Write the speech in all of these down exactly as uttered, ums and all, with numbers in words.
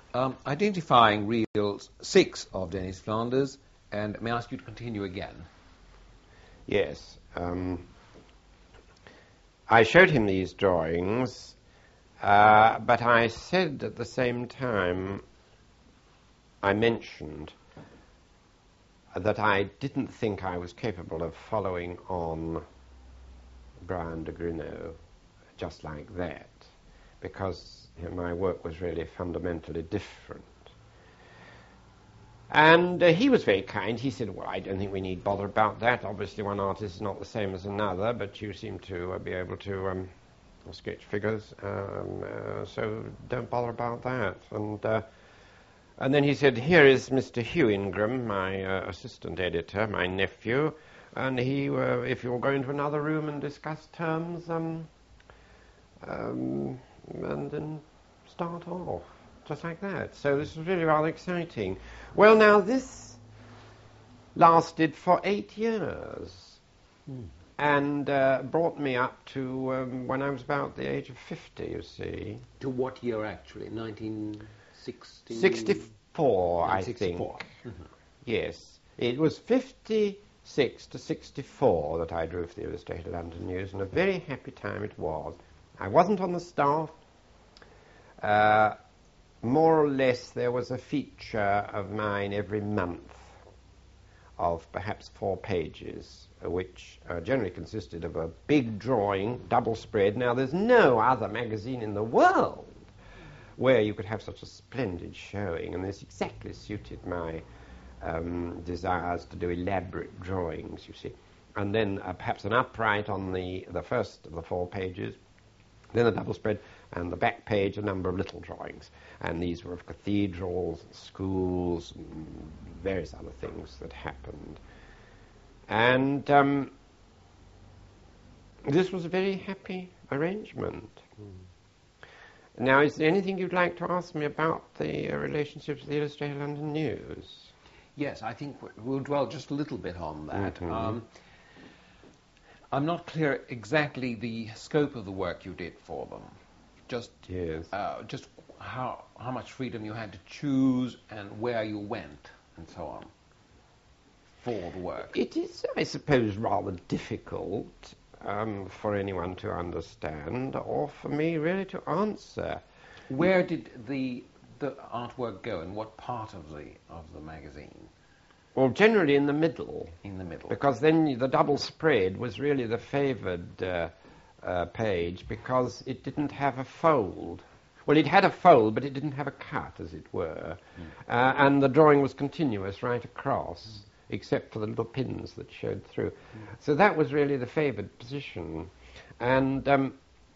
Um, identifying reel six of Dennis Flanders, and may I ask you to continue again? Yes. Um, I showed him these drawings, uh, but I said at the same time, I mentioned that I didn't think I was capable of following on Brian de Gruneau just like that, because you know, my work was really fundamentally different. And uh, he was very kind. He said, well, I don't think we need bother about that. Obviously one artist is not the same as another, but you seem to uh, be able to um, sketch figures, um, uh, so don't bother about that. And uh, and then he said, here is Mister Hugh Ingram, my uh, assistant editor, my nephew, and he, uh, if you'll go into another room and discuss terms, um, um, and then start off, just like that. So this was really rather exciting. Well, now this lasted for eight years, mm. and uh, brought me up to um, when I was about the age of fifty, you see. To what year, actually? nineteen sixty? sixty-four, I think. Mm-hmm. Yes. It was fifty-six to sixty-four that I drew for the Illustrated London News, and a very happy time it was. I wasn't on the staff. Uh, more or less there was a feature of mine every month of perhaps four pages, uh, which uh, generally consisted of a big drawing, double spread. Now, there's no other magazine in the world where you could have such a splendid showing, and this exactly suited my um, desires to do elaborate drawings, you see. And then uh, perhaps an upright on the, the first of the four pages, then a double spread, and the back page a number of little drawings. And these were of cathedrals, schools, and various other things that happened. And um, this was a very happy arrangement. Mm. Now, is there anything you'd like to ask me about the uh, relationships with the Illustrated London News? Yes, I think we'll dwell just a little bit on that. Mm-hmm. Um, I'm not clear exactly the scope of the work you did for them. Just, yes. uh, just how how much freedom you had to choose and where you went and so on for the work. It is, I suppose, rather difficult um, for anyone to understand, or for me really to answer. Where did the the artwork go, and what part of the of the magazine? Well, generally in the middle. In the middle. Because then the double spread was really the favoured uh, uh, page, because it didn't have a fold. Well, it had a fold, but it didn't have a cut, as it were. Mm. Uh, and the drawing was continuous right across, mm. except for the little pins that showed through. Mm. So that was really the favoured position. And, um,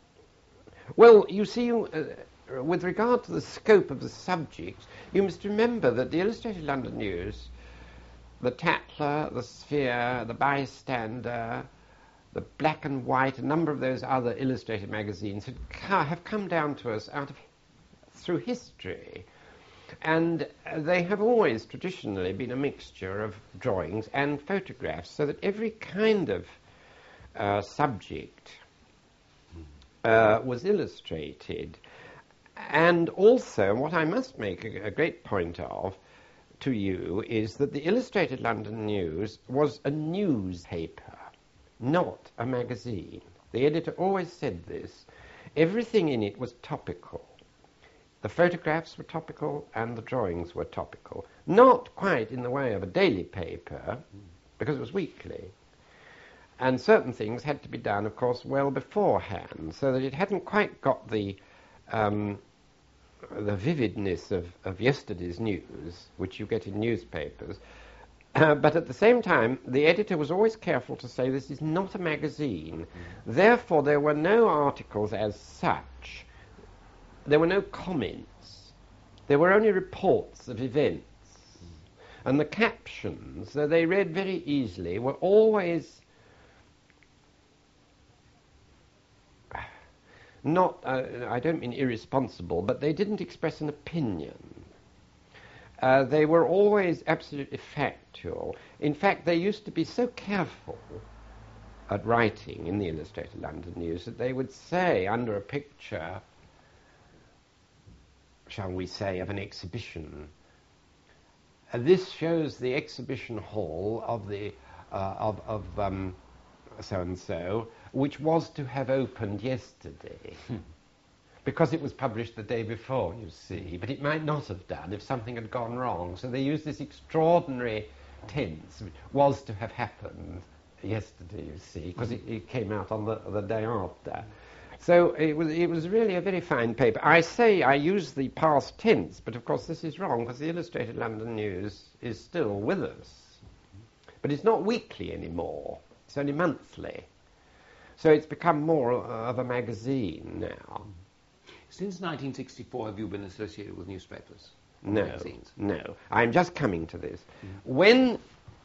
well, you see, uh, with regard to the scope of the subjects, you must remember that the Illustrated London News, the Tatler, the Sphere, the Bystander, the Black and White, a number of those other illustrated magazines had ca- have come down to us out of through history, and uh, they have always traditionally been a mixture of drawings and photographs, so that every kind of uh, subject uh, was illustrated. And also, what I must make a, a great point of to you is that the Illustrated London News was a newspaper, not a magazine. The editor always said this. Everything in it was topical. The photographs were topical and the drawings were topical. Not quite in the way of a daily paper, because it was weekly. And certain things had to be done, of course, well beforehand, so that it hadn't quite got the um, the vividness of, of yesterday's news, which you get in newspapers. Uh, but at the same time, the editor was always careful to say this is not a magazine. Mm. Therefore, there were no articles as such. There were no comments. There were only reports of events. Mm. And the captions, though they read very easily, were always not, uh, I don't mean irresponsible, but they didn't express an opinion. Uh, they were always absolutely factual. In fact, they used to be so careful at writing in the Illustrated London News that they would say under a picture, shall we say, of an exhibition. Uh, this shows the exhibition hall of the uh, of, of um, so-and-so, which was to have opened yesterday. Because it was published the day before, you see, but it might not have done if something had gone wrong. So they used this extraordinary tense, which was to have happened yesterday, you see, because it, it came out on the, the day after. So it was, it was really a very fine paper. I say I use the past tense, but of course this is wrong, because the Illustrated London News is still with us. But it's not weekly anymore, it's only monthly. So it's become more of a magazine now. Since nineteen sixty-four, have you been associated with newspapers? No, magazines? no. I'm just coming to this. Mm. When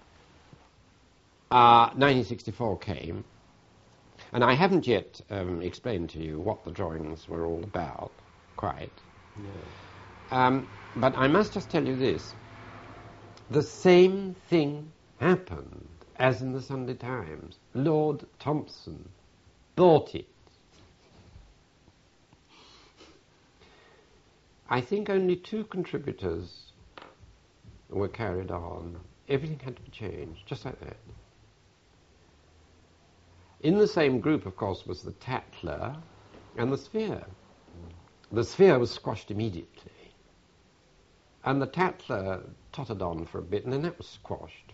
uh, nineteen sixty-four came, and I haven't yet um, explained to you what the drawings were all about, quite. No. Um, but I must just tell you this. The same thing happened as in the Sunday Times. Lord Thompson bought it. I think only two contributors were carried on. Everything had to be changed, just like that. In the same group, of course, was the Tatler and the Sphere. The Sphere was squashed immediately. And the Tatler tottered on for a bit, and then that was squashed.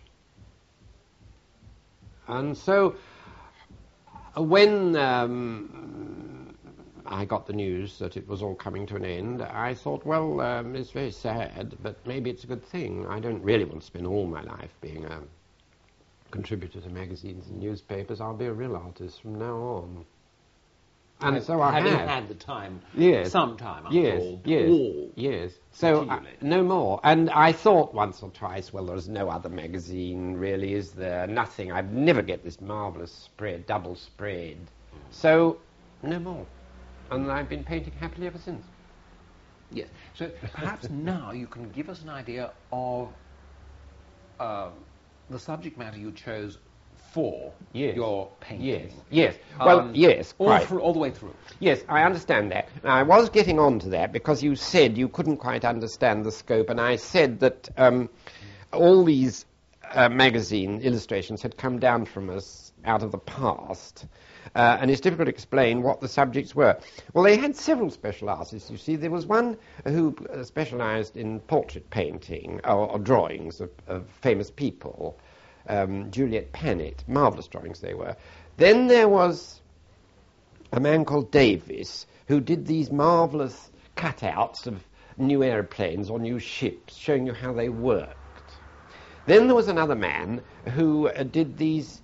And so, when um, I got the news that it was all coming to an end, I thought, well, um, it's very sad, but maybe it's a good thing. I don't really want to spend all my life being a contributor to magazines and newspapers. I'll be a real artist from now on. And so I having have. had the time, yes. some time, after yes, all, yes, all yes. So uh, no more. And I thought once or twice, well, there's no other magazine, really, is there? Nothing. I'd never get this marvellous spread, double spread. So no more. And I've been painting happily ever since. Yes. So perhaps now you can give us an idea of um, the subject matter you chose for yes. your painting. Yes, yes. Well, um, yes, all, quite. through, all the way through. Yes, I understand that. Now, I was getting on to that because you said you couldn't quite understand the scope, and I said that um, all these uh, magazine illustrations had come down from us out of the past, uh, and it's difficult to explain what the subjects were. Well, they had several special artists, you see. There was one who uh, specialized in portrait painting, or, or drawings of, of famous people, Um, Juliet Panet, marvellous drawings they were. Then there was a man called Davis who did these marvellous cutouts of new airplanes or new ships, showing you how they worked. Then there was another man who uh, did these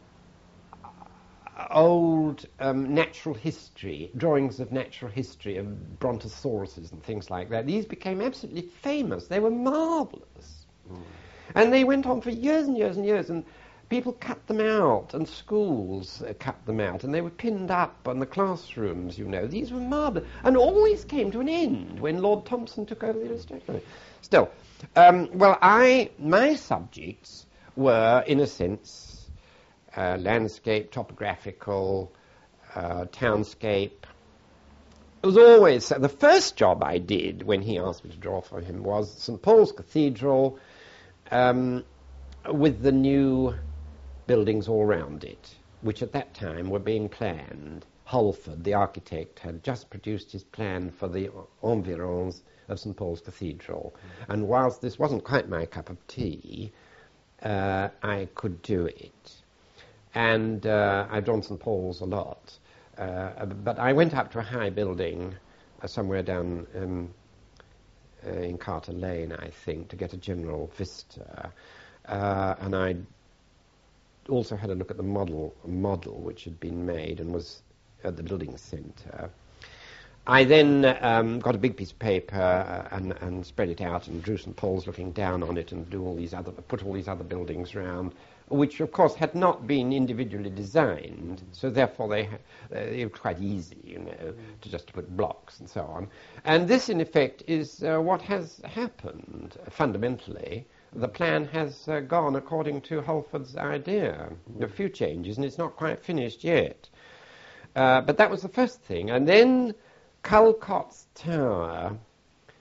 old um, natural history, drawings of natural history of brontosauruses and things like that. These became absolutely famous. They were marvellous. Mm. And they went on for years and years and years, and people cut them out, and schools uh, cut them out, and they were pinned up on the classrooms, you know. These were marvellous, and all these came to an end when Lord Thompson took over the illustration. Still, um, well, I, my subjects were, in a sense, uh, landscape, topographical, uh, townscape. It was always, the first job I did when he asked me to draw for him was Saint Paul's Cathedral, Um, with the new buildings all round it, which at that time were being planned. Holford, the architect, had just produced his plan for the environs of Saint Paul's Cathedral. Mm-hmm. And whilst this wasn't quite my cup of tea, uh, I could do it. And uh, I've drawn Saint Paul's a lot. Uh, but I went up to a high building uh, somewhere down Um, Uh, in Carter Lane, I think, to get a general vista. Uh, and I also had a look at the model, model which had been made and was at the building centre. I then um, got a big piece of paper uh, and, and spread it out and drew Saint Paul's looking down on it and do all these other, put all these other buildings round, which of course had not been individually designed, so therefore they ha- uh, it was quite easy, you know, to just put blocks and so on. And this, in effect, is uh, what has happened fundamentally. The plan has uh, gone according to Holford's idea. A few changes, and it's not quite finished yet. Uh, but that was the first thing. And then Culcott's Tower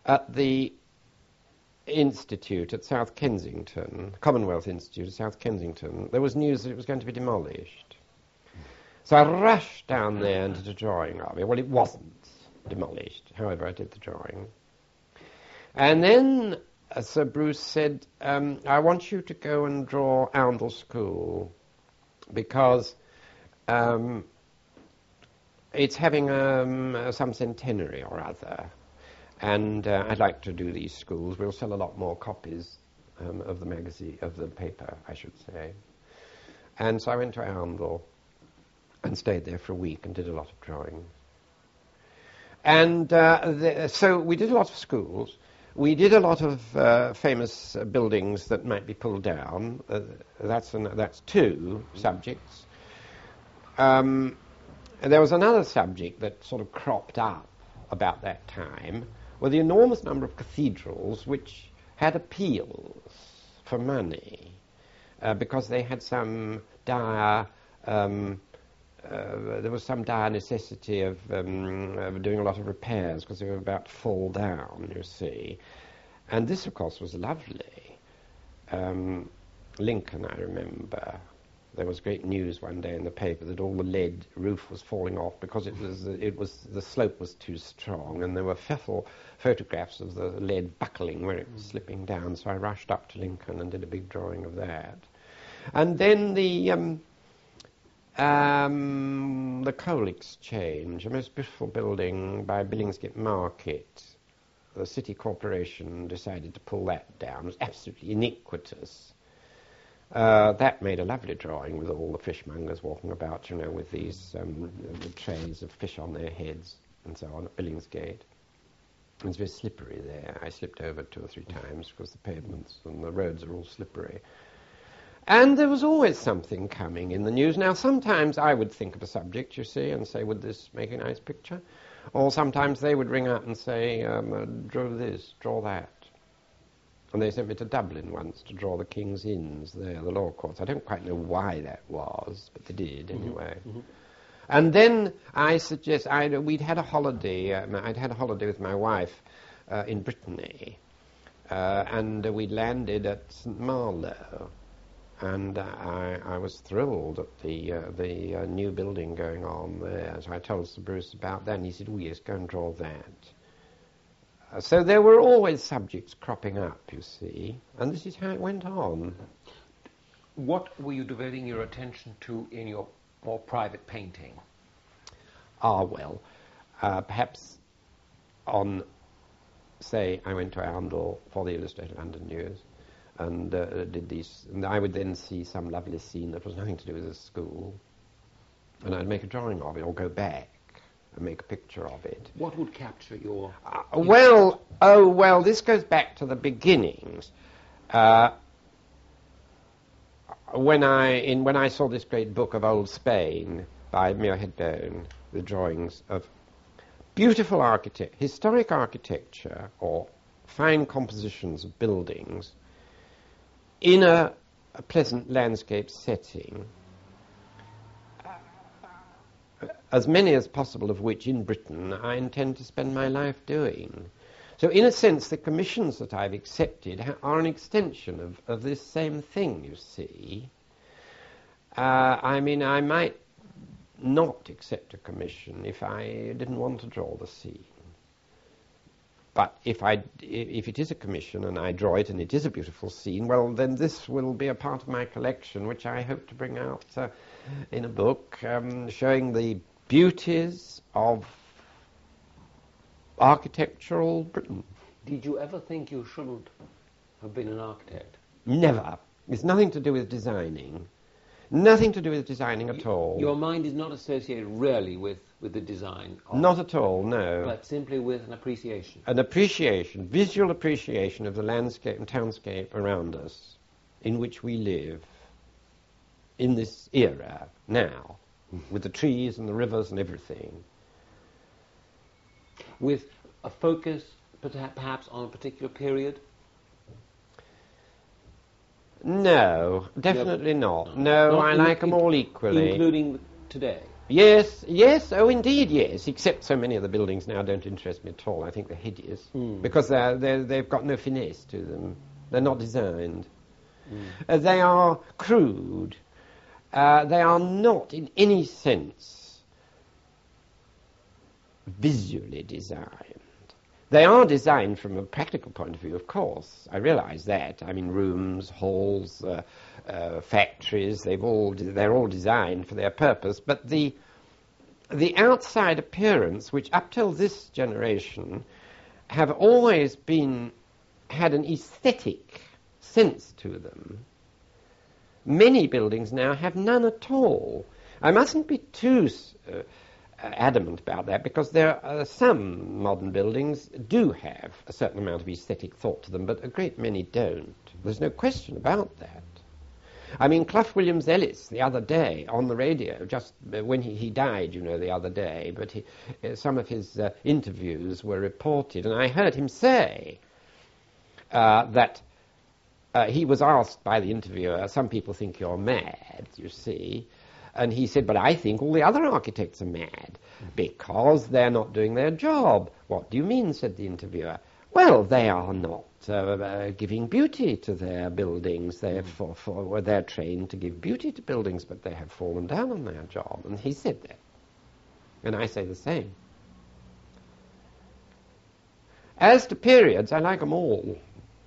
at the Institute at South Kensington, Commonwealth Institute at South Kensington, there was news that it was going to be demolished. So I rushed down there and did a drawing of it. Well, it wasn't demolished. However, I did the drawing. And then uh, Sir Bruce said, um, I want you to go and draw Oundle School because um, it's having um, uh, some centenary or other. And uh, I'd like to do these schools. We'll sell a lot more copies um, of the magazine, of the paper, I should say. And so I went to Oundle and stayed there for a week and did a lot of drawing. And uh, the, so we did a lot of schools. We did a lot of uh, famous uh, buildings that might be pulled down. Uh, that's an, that's two subjects. Um, and there was another subject that sort of cropped up about that time, were the enormous number of cathedrals which had appeals for money uh, because they had some dire, um, uh, there was some dire necessity of, um, of doing a lot of repairs because they were about to fall down, you see. And this, of course, was lovely. Um, Lincoln, I remember, there was great news one day in the paper that all the lead roof was falling off because it was it was the slope was too strong, and there were fearful photographs of the lead buckling where it was slipping down. So I rushed up to Lincoln and did a big drawing of that. And then the um, um, the Coal Exchange, a most beautiful building by Billingsgate Market. The City Corporation decided to pull that down. It was absolutely iniquitous. Uh, that made a lovely drawing with all the fishmongers walking about, you know, with these um, the trays of fish on their heads and so on at Billingsgate. It was very slippery there. I slipped over two or three times because the pavements and the roads are all slippery. And there was always something coming in the news. Now, sometimes I would think of a subject, you see, and say, would this make a nice picture? Or sometimes they would ring up and say, um, uh, draw this, draw that. And they sent me to Dublin once to draw the King's Inns there, the law courts. I don't quite know why that was, but they did anyway. Mm-hmm. And then I suggest, I'd, we'd had a holiday, um, I'd had a holiday with my wife uh, in Brittany, uh, and uh, we'd landed at Saint Malo, and uh, I, I was thrilled at the uh, the uh, new building going on there. So I told Sir Bruce about that, and he said, oh yes, go and draw that. So there were always subjects cropping up, you see, and this is how it went on. What were you devoting your attention to in your more private painting? Ah, well, uh, perhaps on, say, I went to Oundle for the Illustrated London News and uh, did these, and I would then see some lovely scene that was nothing to do with the school, and I'd make a drawing of it or go back and make a picture of it. What would capture your... Uh, well, oh, well, this goes back to the beginnings. Uh, when I in when I saw this great book of Old Spain by Muirhead Bone, the drawings of beautiful architect, historic architecture or fine compositions of buildings in a, a pleasant landscape setting, as many as possible of which in Britain I intend to spend my life doing. So in a sense, the commissions that I've accepted ha- are an extension of, of this same thing, you see. Uh, I mean, I might not accept a commission if I didn't want to draw the scene. But if I, if it is a commission and I draw it and it is a beautiful scene, well, then this will be a part of my collection, which I hope to bring out uh, in a book um, showing the beauties of architectural Britain. Did you ever think you shouldn't have been an architect? Never. It's nothing to do with designing. Nothing to do with designing at y- all. Your mind is not associated really with, with the design of, not at all, no. but simply with an appreciation. An appreciation, visual appreciation of the landscape and townscape around us in which we live in this era now, with the trees and the rivers and everything. With a focus perhaps on a particular period? No, definitely no. not. No, not I in, like them in, all equally. Including today? Yes, yes, oh indeed, yes, except so many of the buildings now don't interest me at all. I think they're hideous, Mm. because they're, they're, they've got no finesse to them. They're not designed. Mm. Uh, they are crude. Uh, they are not, in any sense, visually designed. They are designed from a practical point of view, of course. I realise that. I mean, rooms, halls, uh, uh, factories, they've all de- they're all designed for their purpose. But the the outside appearance, which up till this generation have always been had an aesthetic sense to them, many buildings now have none at all. I mustn't be too Uh, adamant about that, because there are some modern buildings do have a certain amount of aesthetic thought to them, but a great many don't. There's no question about that. I mean, Clough Williams Ellis the other day on the radio, just when he, he died, you know, the other day, but he, uh, some of his uh, interviews were reported, and I heard him say uh, that uh, he was asked by the interviewer, some people think you're mad, you see. And he said, but I think all the other architects are mad because they're not doing their job. What do you mean, said the interviewer. Well, they are not uh, uh, giving beauty to their buildings. They're, for, for, well, they're trained to give beauty to buildings, but they have fallen down on their job. And he said that. And I say the same. As to periods, I like them all.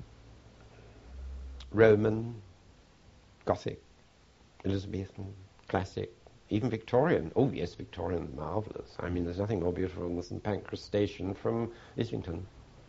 Roman, Gothic, Elizabethan, Classic, even Victorian. Oh yes, Victorian, marvellous. I mean, there's nothing more beautiful than the St Pancras station from Islington.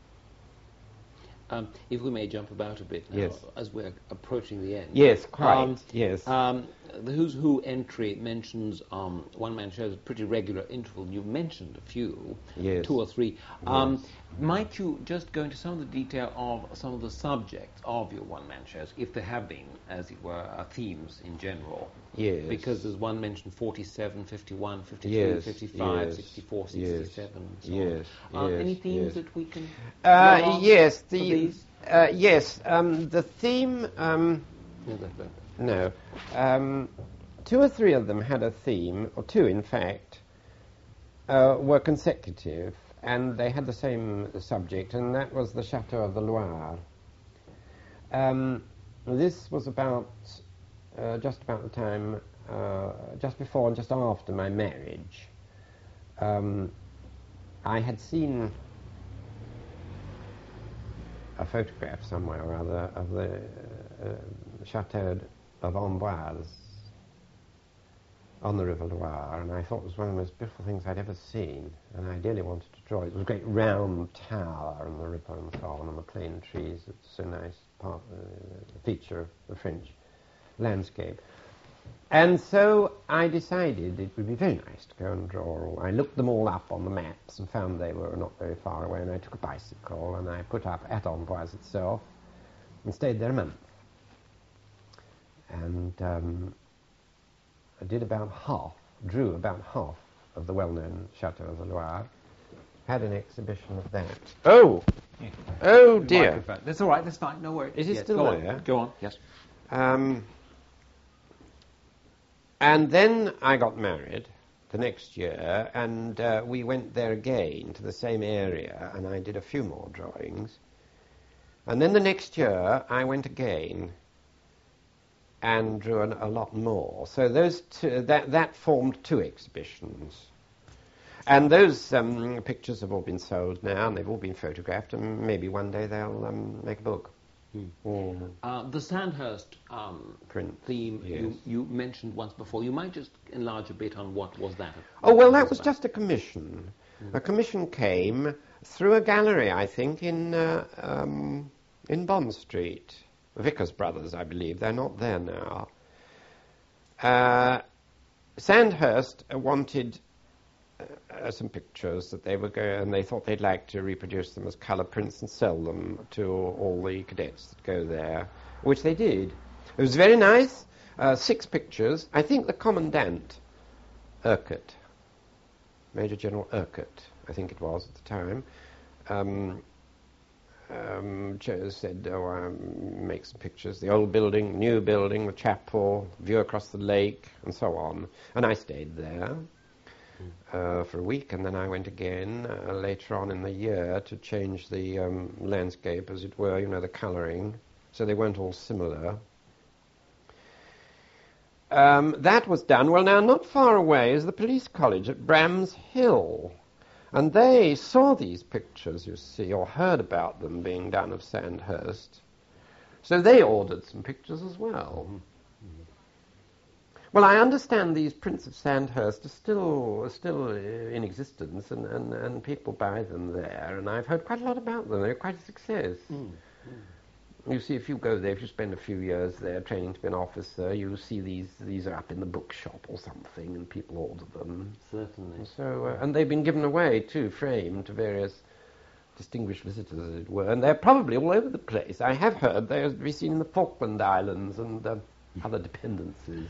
Um, if we may jump about a bit now, yes. as we're approaching the end. Yes, quite, um, yes. Um, the Who's Who entry mentions um, one-man shows at pretty regular interval. You've mentioned a few, yes. two or three. Um, yes. Might you just go into some of the detail of some of the subjects of your one-man shows, if there have been, as it were, uh, themes in general? Yes. Because there's one mentioned forty-seven, fifty-one, fifty-three, yes. fifty-five, yes. sixty-four, sixty-seven, and so yes. on. Uh, yes. any themes yes. that we can... Uh, yes, the... these? Uh, yes, um, the theme... Um, No, that, that. no. Um, two or three of them had a theme, or two in fact, uh, were consecutive, and they had the same subject, and that was the Chateau of the Loire. Um, this was about, uh, just about the time, uh, just before and just after my marriage. Um, I had seen a photograph somewhere or other of the uh, uh, Chateau of Amboise on the River Loire, and I thought it was one of the most beautiful things I'd ever seen, and I ideally wanted to draw it. It was a great round tower on the river and so on, and the plane trees. It's a nice part, uh, feature of the French landscape. And so I decided it would be very nice to go and draw all. I looked them all up on the maps and found they were not very far away, and I took a bicycle and I put up at Amboise itself and stayed there a month. And um, I did about half, drew about half of the well-known Chateau of the Loire, had an exhibition of that. Oh! Yeah. Oh dear. Microphone. That's all right, that's fine, no worries. Is it yes, still go there? On. Go on, yes. Um, and then I got married the next year, and uh, we went there again to the same area, and I did a few more drawings. And then the next year I went again and drew an, a lot more. So those two, that, that formed two exhibitions. And those um, pictures have all been sold now, and they've all been photographed, and maybe one day they'll um, make a book. Hmm. Mm. Uh, the Sandhurst um, Print, theme yes. you, you mentioned once before. You might just enlarge a bit on what was that? Oh, well, that was was about? just a commission. Mm. A commission came through a gallery, I think, in uh, um, in Bond Street. Vickers Brothers, I believe. They're not there now. Uh, Sandhurst wanted uh, some pictures that they were going, and they thought they'd like to reproduce them as colour prints and sell them to all the cadets that go there, which they did. It was very nice. Uh, six pictures. I think the Commandant, Urquhart, Major General Urquhart, I think it was at the time, um, um, said, oh, um, make some pictures. The old building, new building, the chapel, view across the lake, and so on. And I stayed there. uh, for a week, and then I went again uh, later on in the year to change the um, landscape, as it were, you know, the colouring, so they weren't all similar. Um, that was done. Well, now, not far away is the police college at Bram's Hill, and they saw these pictures, you see, or heard about them being done of Sandhurst, so they ordered some pictures as well. Mm-hmm. Well, I understand these prints of Sandhurst are still are still in existence, and, and, and people buy them there, and I've heard quite a lot about them. They're quite a success. Mm. Mm. You see, if you go there, if you spend a few years there training to be an officer, you see these these are up in the bookshop or something, and people order them. Certainly. So, uh, and they've been given away too, framed to various distinguished visitors, as it were, and they're probably all over the place. I have heard they're to be seen in the Falkland Islands and uh, other dependencies.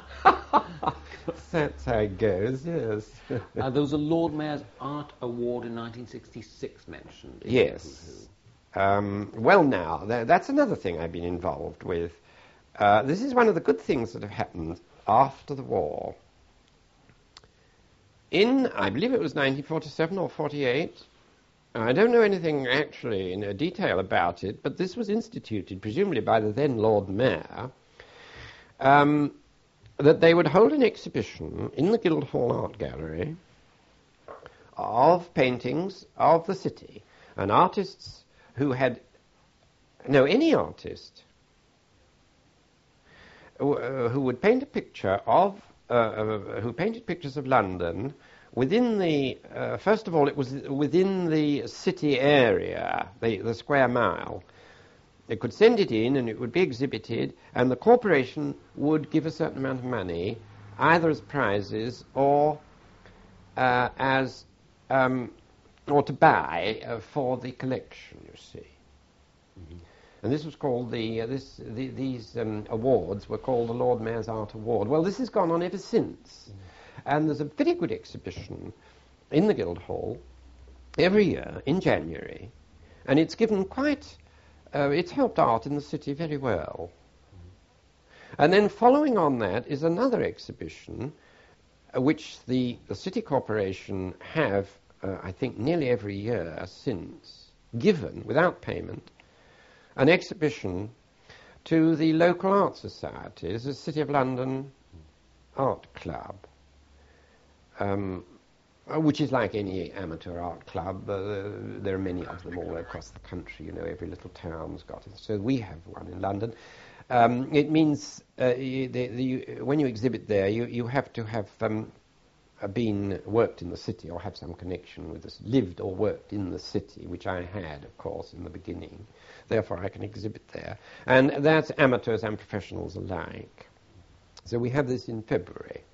That's how it goes, yes. uh, there was a Lord Mayor's Art Award in nineteen sixty-six mentioned. Yes. Um, well, now, th- that's another thing I've been involved with. Uh, this is one of the good things that have happened after the war. In, I believe it was nineteen forty-seven or forty-eight, I don't know anything actually in uh, detail about it, but this was instituted, presumably by the then Lord Mayor, um, that they would hold an exhibition in the Guildhall Art Gallery of paintings of the city, and artists who had, no, any artist who, uh, who would paint a picture of, uh, uh, who painted pictures of London within the, uh, first of all, it was within the city area, the, the square mile. They could send it in and it would be exhibited, and the corporation would give a certain amount of money, either as prizes or uh, as um, or to buy uh, for the collection, you see. Mm-hmm. And this was called the uh, this the, these um, awards were called the Lord Mayor's Art Award. Well, this has gone on ever since, mm-hmm. and there's a very good exhibition in the Guildhall every year in January, and it's given quite. Uh, it's helped art in the city very well. Mm-hmm. And then following on that is another exhibition uh, which the, the City Corporation have, uh, I think, nearly every year since, given, without payment, an exhibition to the local art societies, the City of London Art Club. Um, Uh, which is like any amateur art club. Uh, there are many of them all across the country. You know, every little town's got it. So we have one in London. Um, it means uh, you, the, the, when you exhibit there, you, you have to have um, uh, been worked in the city or have some connection with this, lived or worked in the city, which I had, of course, in the beginning. Therefore, I can exhibit there. And that's amateurs and professionals alike. So we have this in February.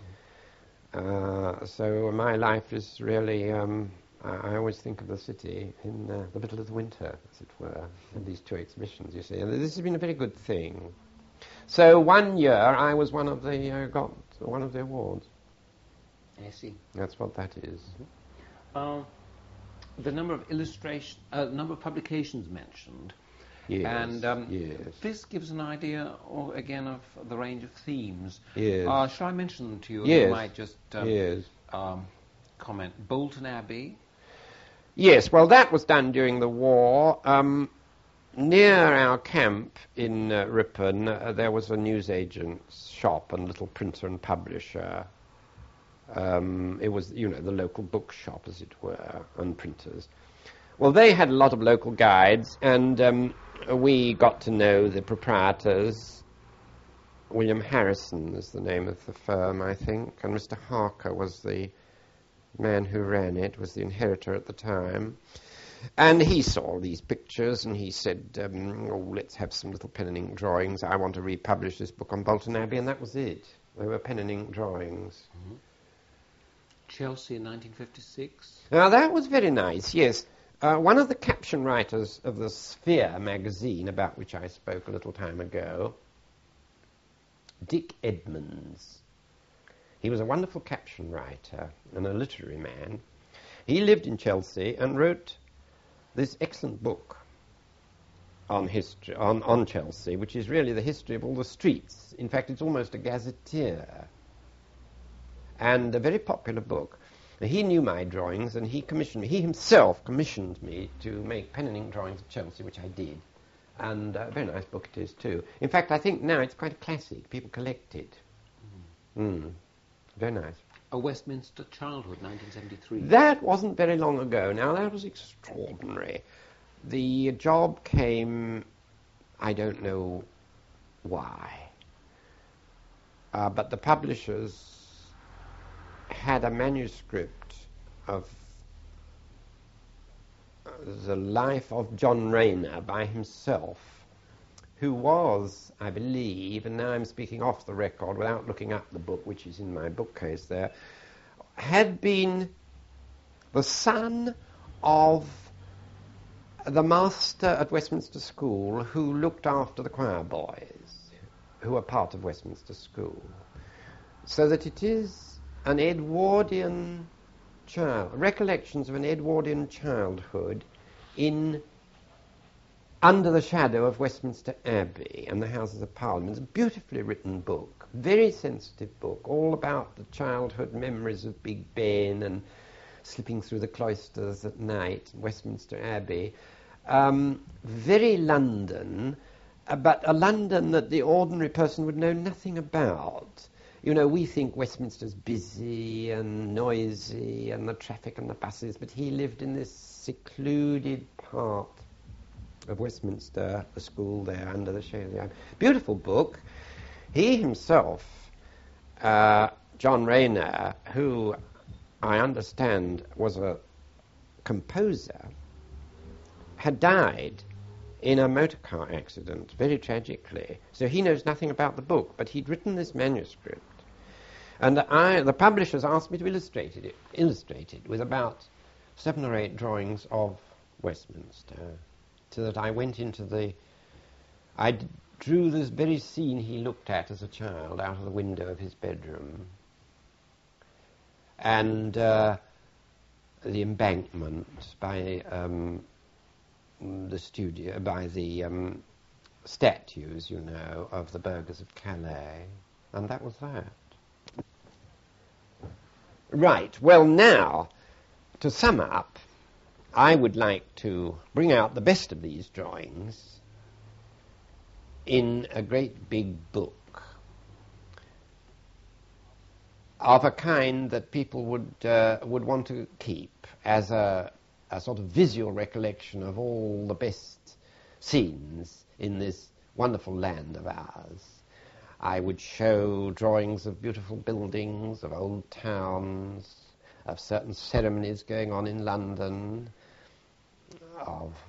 Uh, so my life is really, um, I, I always think of the city in uh, the middle of the winter, as it were, and these two exhibitions, you see. And this has been a very good thing. So one year I was one of the, uh, got one of the awards. I see. That's what that is. Mm-hmm. Uh, the number of illustration, uh, number of publications mentioned. Yes, and um, yes. This gives an idea, or, again, of the range of themes. Yes. Uh, shall I mention them to you? Yes. You might just um, yes. um, comment. Bolton Abbey. Yes, well, that was done during the war. Um, near our camp in uh, Ripon, uh, there was a newsagent's shop and little printer and publisher. Um, it was, you know, the local bookshop, as it were, and printers. Well, they had a lot of local guides, and um, we got to know the proprietors. William Harrison is the name of the firm, I think, and Mister Harker was the man who ran it, was the inheritor at the time. And he saw these pictures, and he said, um, oh, let's have some little pen and ink drawings. I want to republish this book on Bolton Abbey, and that was it. They were pen and ink drawings. Mm-hmm. Chelsea in nineteen fifty-six. Now, that was very nice, yes. Uh, one of the caption writers of the Sphere magazine, about which I spoke a little time ago, Dick Edmonds. He was a wonderful caption writer and a literary man. He lived in Chelsea and wrote this excellent book on history, on, on Chelsea, which is really the history of all the streets. In fact, it's almost a gazetteer. and a very popular book. He knew my drawings, and he commissioned me. He himself commissioned me to make pen and ink drawings of Chelsea, which I did. And uh, a very nice book it is, too. In fact, I think now it's quite a classic. People collect it. Mm. Mm. Very nice. A Westminster Childhood, nineteen seventy-three. That wasn't very long ago. Now, that was extraordinary. The job came, I don't know why, uh, but the publishers had a manuscript of the life of John Rayner by himself, who was, I believe, and now I'm speaking off the record without looking up the book, which is in my bookcase there, had been the son of the master at Westminster School who looked after the choir boys, who were part of Westminster School. So that it is an Edwardian child, recollections of an Edwardian childhood in under the shadow of Westminster Abbey and the Houses of Parliament. It's a beautifully written book, very sensitive book, all about the childhood memories of Big Ben and slipping through the cloisters at night, Westminster Abbey. Um, very London, uh, but a London that the ordinary person would know nothing about. You know, we think Westminster's busy and noisy and the traffic and the buses, but he lived in this secluded part of Westminster, the school there under the shade of the eye. Beautiful book. He himself, uh, John Rayner, who I understand was a composer, had died in a motor car accident, very tragically. So he knows nothing about the book, but he'd written this manuscript. And I, the publishers asked me to illustrate it, illustrate it with about seven or eight drawings of Westminster, so that I went into the... I d- drew this very scene he looked at as a child out of the window of his bedroom. And uh, the embankment by um, the studio, by the um, statues, you know, of the burghers of Calais. And that was that. Right, well now, to sum up, I would like to bring out the best of these drawings in a great big book of a kind that people would uh, would want to keep as a, a sort of visual recollection of all the best scenes in this wonderful land of ours. I would show drawings of beautiful buildings, of old towns, of certain ceremonies going on in London, of